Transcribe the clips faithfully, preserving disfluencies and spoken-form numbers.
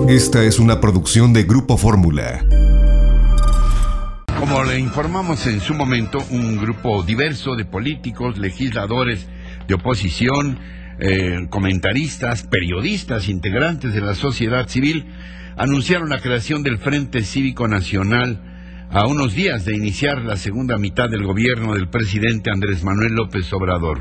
Esta es una producción de Grupo Fórmula. Como le informamos en su momento, un grupo diverso de políticos, legisladores de oposición, eh, comentaristas, periodistas, integrantes de la sociedad civil, anunciaron la creación del Frente Cívico Nacional a unos días de iniciar la segunda mitad del gobierno del presidente Andrés Manuel López Obrador.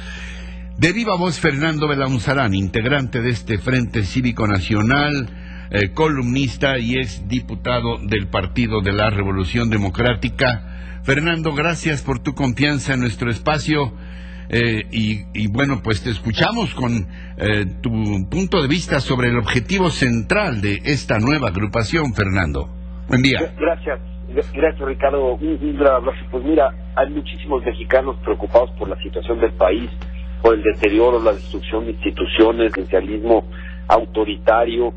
De viva voz, Fernando Belaunzarán, integrante de este Frente Cívico Nacional, eh, columnista y ex diputado del Partido de la Revolución Democrática. Fernando, gracias por tu confianza en nuestro espacio eh, y, y bueno, pues te escuchamos con eh, tu punto de vista sobre el objetivo central de esta nueva agrupación, Fernando. Buen día. Gracias, gracias Ricardo. Un, un gran abrazo. Pues mira, hay muchísimos mexicanos preocupados por la situación del país, por el deterioro, la destrucción de instituciones, el socialismo autoritario,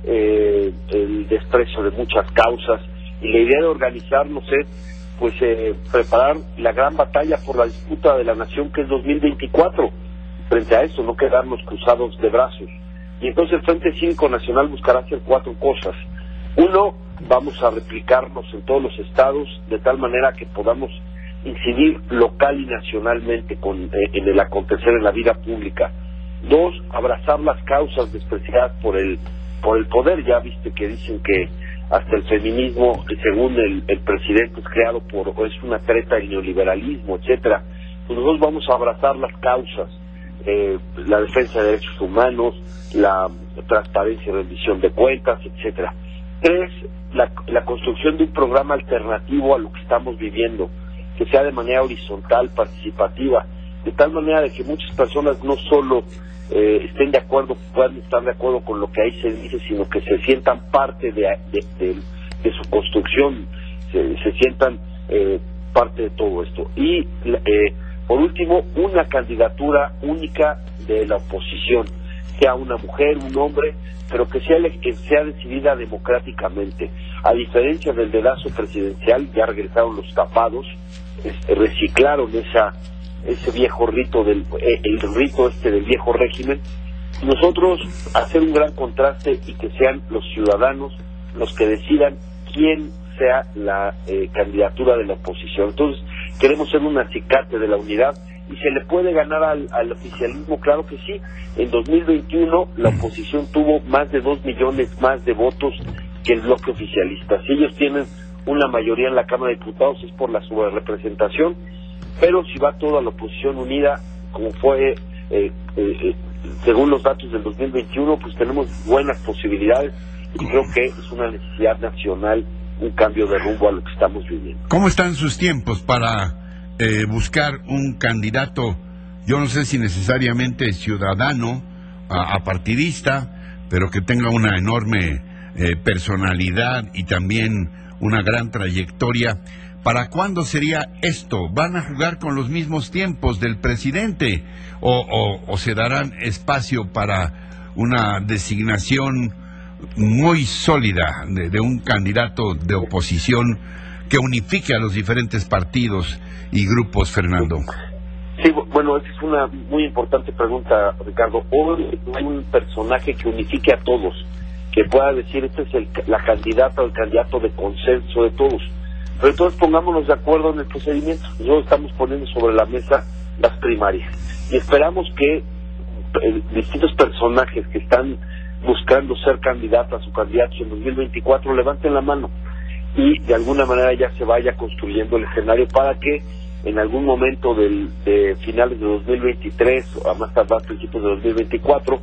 eh, el desprecio de muchas causas, y la idea de organizarnos es pues eh, preparar la gran batalla por la disputa de la nación, que es dos mil veinticuatro. Frente a eso, no quedarnos cruzados de brazos. Y entonces el Frente Cívico Nacional buscará hacer cuatro cosas. Uno, vamos a replicarnos en todos los estados de tal manera que podamos incidir local y nacionalmente con, eh, en el acontecer en la vida pública. Dos, abrazar las causas despreciadas por el por el poder. Ya viste que dicen que hasta el feminismo, según el, el presidente, es creado por, o es una treta del neoliberalismo, etcétera. Pues nosotros vamos a abrazar las causas, eh, la defensa de derechos humanos, la transparencia y rendición de cuentas, etcétera. Tres, la, la construcción de un programa alternativo a lo que estamos viviendo, que sea de manera horizontal, participativa, de tal manera de que muchas personas no solo eh, estén de acuerdo, puedan estar de acuerdo con lo que ahí se dice, sino que se sientan parte de, de, de, de su construcción, se, se sientan eh, parte de todo esto. Y eh, por último, una candidatura única de la oposición, sea una mujer, un hombre, pero que sea, que sea decidida democráticamente. A diferencia del dedazo presidencial, ya regresaron los tapados, este, reciclaron esa ese viejo rito del eh, el rito este del viejo régimen. Nosotros hacer un gran contraste y que sean los ciudadanos los que decidan quién sea la eh, candidatura de la oposición. Entonces queremos ser un acicate de la unidad. ¿Y se le puede ganar al, al oficialismo? Claro que sí. En dos mil veintiuno la oposición tuvo más de dos millones más de votos que el bloque oficialista. Si ellos tienen una mayoría en la Cámara de Diputados es por la sobrerepresentación, pero si va toda la oposición unida, como fue eh, eh, eh, según los datos del dos mil veintiuno, pues tenemos buenas posibilidades y creo que es una necesidad nacional un cambio de rumbo a lo que estamos viviendo. ¿Cómo están sus tiempos para Eh, buscar un candidato, yo no sé si necesariamente ciudadano, a, a partidista, pero que tenga una enorme eh, personalidad y también una gran trayectoria? ¿Para cuándo sería esto? ¿Van a jugar con los mismos tiempos del presidente o, o, o se darán espacio para una designación muy sólida de, de un candidato de oposición que unifique a los diferentes partidos y grupos, Fernando? Sí, bueno, esa es una muy importante pregunta, Ricardo. Hoy hay un personaje que unifique a todos, que pueda decir, esta es el, la candidata o el candidato de consenso de todos. Pero entonces pongámonos de acuerdo en el procedimiento. Nosotros estamos poniendo sobre la mesa las primarias y esperamos que eh, distintos personajes que están buscando ser candidatas o candidatos en dos mil veinticuatro levanten la mano y de alguna manera ya se vaya construyendo el escenario para que en algún momento del, de finales de dos mil veintitrés o a más tardar principios de dos mil veinticuatro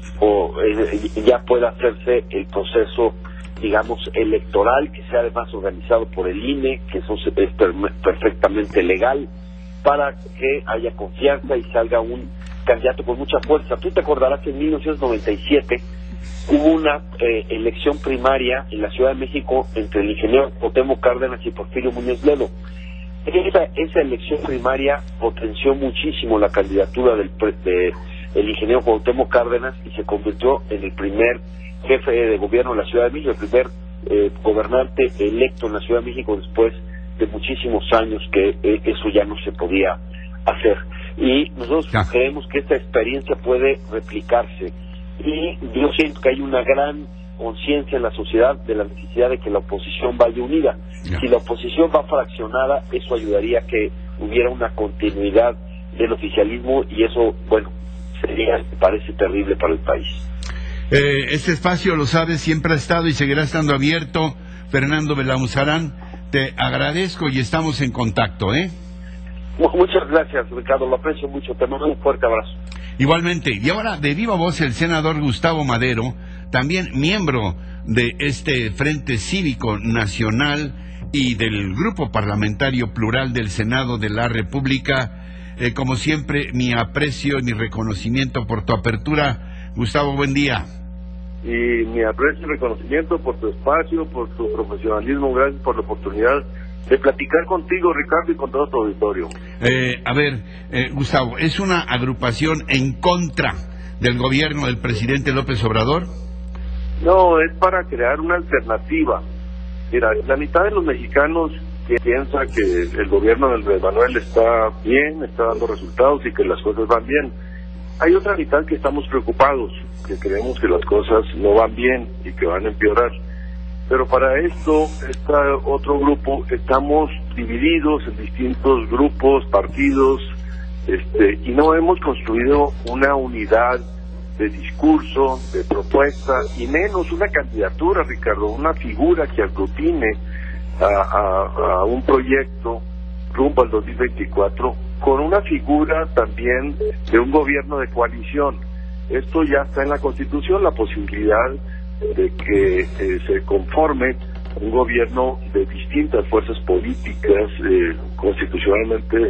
o eh, ya pueda hacerse el proceso, digamos, electoral, que sea además organizado por el I N E, que eso es per perfectamente legal, para que haya confianza y salga un candidato con mucha fuerza. Tú te acordarás que en mil novecientos noventa y siete hubo una eh, elección primaria en la Ciudad de México entre el ingeniero Cuauhtémoc Cárdenas y Porfirio Muñoz Ledo. Esa, esa elección primaria potenció muchísimo la candidatura del de, el ingeniero Cuauhtémoc Cárdenas y se convirtió en el primer jefe de gobierno de la Ciudad de México, el primer eh, gobernante electo en la Ciudad de México después de muchísimos años que eh, eso ya no se podía hacer. Y nosotros ya. creemos que esta experiencia puede replicarse. Y yo siento que hay una gran conciencia en la sociedad de la necesidad de que la oposición vaya unida. Yeah. Si la oposición va fraccionada, eso ayudaría a que hubiera una continuidad del oficialismo y eso, bueno, sería, me parece, terrible para el país. Eh, este espacio, lo sabes, siempre ha estado y seguirá estando abierto. Fernando Belauzarán, te agradezco y estamos en contacto, ¿eh? Muchas gracias, Ricardo, lo aprecio mucho, te mando un fuerte abrazo. Igualmente, y ahora de viva voz el senador Gustavo Madero, también miembro de este Frente Cívico Nacional y del Grupo Parlamentario Plural del Senado de la República. Eh, como siempre, mi aprecio y mi reconocimiento por tu apertura. Gustavo, buen día. Y mi aprecio y reconocimiento por tu espacio, por tu profesionalismo. Gracias por la oportunidad de platicar contigo, Ricardo, y con todo tu auditorio. Eh, a ver, eh, Gustavo, ¿es una agrupación en contra del gobierno del presidente López Obrador? No, es para crear una alternativa. Mira, la mitad de los mexicanos piensa que el gobierno del Andrés Manuel está bien, está dando resultados y que las cosas van bien. Hay otra mitad que estamos preocupados, que creemos que las cosas no van bien y que van a empeorar. Pero para esto, este otro grupo, estamos divididos en distintos grupos, partidos, este, y no hemos construido una unidad de discurso, de propuesta, y menos una candidatura, Ricardo, una figura que aglutine a, a, a un proyecto rumbo al dos mil veinticuatro, con una figura también de un gobierno de coalición. Esto ya está en la Constitución, la posibilidad de que eh, se conforme un gobierno de distintas fuerzas políticas eh, constitucionalmente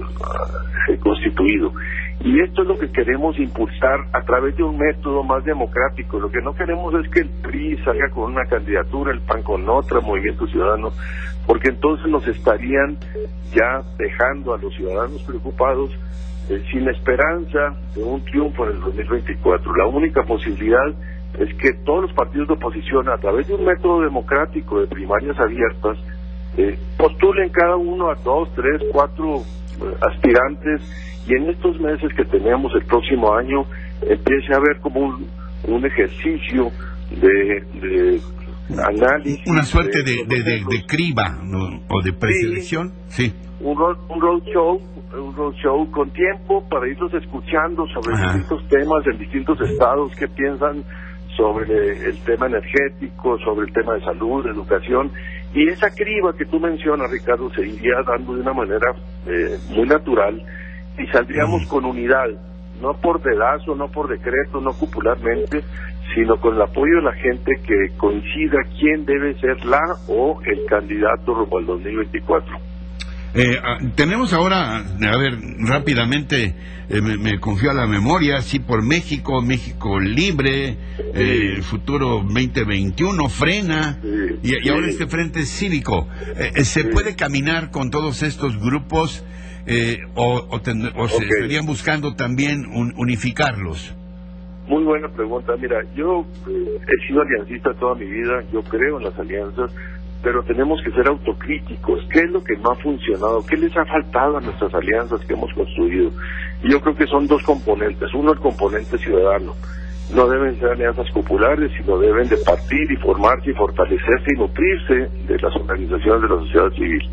eh, constituido. Y esto es lo que queremos impulsar a través de un método más democrático. Lo que no queremos es que el P R I salga con una candidatura, el P A N con otra, Movimiento Ciudadano, porque entonces nos estarían ya dejando a los ciudadanos preocupados, eh, sin esperanza de un triunfo en el dos mil veinticuatro. La única posibilidad es que todos los partidos de oposición, a través de un método democrático de primarias abiertas, eh, postulen cada uno a dos, tres, cuatro eh, aspirantes, y en estos meses que tenemos el próximo año empiece a haber como un, un ejercicio de, de análisis. Una suerte de, de, de, de criba, ¿no? O de preselección. Sí. sí. Un, road, un roadshow, un roadshow con tiempo para irlos escuchando sobre Ajá. distintos temas en distintos estados, qué piensan sobre el tema energético, sobre el tema de salud, de educación, y esa criba que tú mencionas, Ricardo, se iría dando de una manera eh, muy natural, y saldríamos mm. con unidad, no por dedazo, no por decreto, no popularmente, sino con el apoyo de la gente que coincida quién debe ser la o el candidato rumbo al dos mil veinticuatro. Eh, tenemos ahora, a ver, rápidamente, eh, me, me confío a la memoria, sí, por México, México Libre, eh, el futuro veinte veintiuno, Frena, sí, y, y ahora sí. este Frente Cívico. Eh, ¿Se sí. puede caminar con todos estos grupos eh, o, o, ten, o se okay. estarían buscando también un, unificarlos? Muy buena pregunta. Mira, yo eh, he sido aliancista toda mi vida, yo creo en las alianzas, pero tenemos que ser autocríticos. ¿Qué es lo que no ha funcionado? ¿Qué les ha faltado a nuestras alianzas que hemos construido? Y yo creo que son dos componentes. Uno, el componente ciudadano. No deben ser alianzas populares, sino deben de partir y formarse y fortalecerse y nutrirse de las organizaciones de la sociedad civil.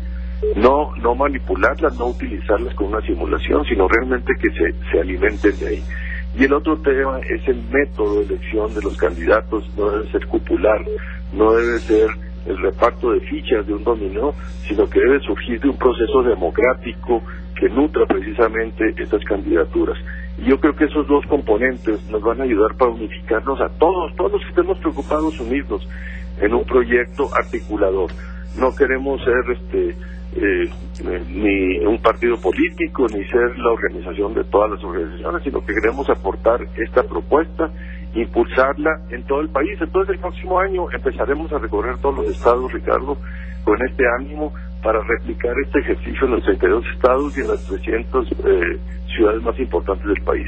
No no manipularlas, no utilizarlas con una simulación, sino realmente que se, se alimenten de ahí. Y el otro tema es el método de elección de los candidatos. No debe ser popular, no debe ser el reparto de fichas de un dominó, sino que debe surgir de un proceso democrático que nutra precisamente estas candidaturas. Y yo creo que esos dos componentes nos van a ayudar para unificarnos a todos, todos los que estemos preocupados, unirnos en un proyecto articulador. No queremos ser este eh, eh, ni un partido político, ni ser la organización de todas las organizaciones, sino que queremos aportar esta propuesta, impulsarla en todo el país. Entonces el próximo año empezaremos a recorrer todos los estados, Ricardo, con este ánimo para replicar este ejercicio en los treinta y dos estados y en las trescientas eh, ciudades más importantes del país.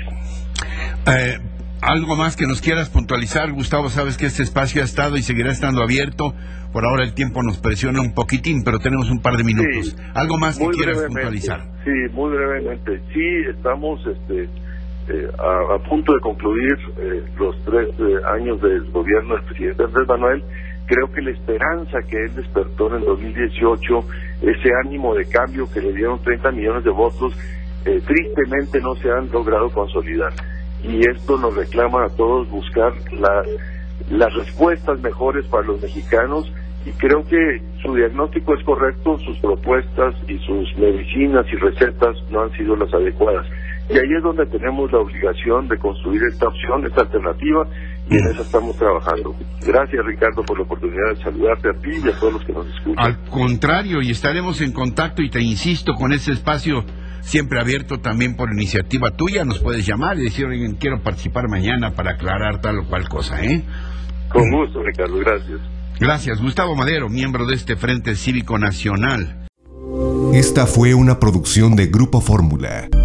Eh, ¿Algo más que nos quieras puntualizar, Gustavo? Sabes que este espacio ha estado y seguirá estando abierto. Por ahora el tiempo nos presiona un poquitín, pero tenemos un par de minutos. Sí, ¿algo más que quieras puntualizar? Sí, muy brevemente. Sí, estamos este eh, a, a punto de concluir eh, los tres eh, años del gobierno del presidente Andrés Manuel. Creo que la esperanza que él despertó en el dos mil dieciocho, ese ánimo de cambio que le dieron treinta millones de votos, eh, tristemente no se han logrado consolidar. Y esto nos reclama a todos buscar la, las respuestas mejores para los mexicanos, y creo que su diagnóstico es correcto, sus propuestas y sus medicinas y recetas no han sido las adecuadas. Y ahí es donde tenemos la obligación de construir esta opción, esta alternativa, y en eso estamos trabajando. Gracias, Ricardo, por la oportunidad de saludarte a ti y a todos los que nos escuchan. Al contrario, y estaremos en contacto, y te insisto, con ese espacio siempre abierto también por iniciativa tuya. Nos puedes llamar y decir, oigan, quiero participar mañana para aclarar tal o cual cosa, ¿eh? Con gusto, Ricardo, gracias. Gracias. Gustavo Madero, miembro de este Frente Cívico Nacional. Esta fue una producción de Grupo Fórmula.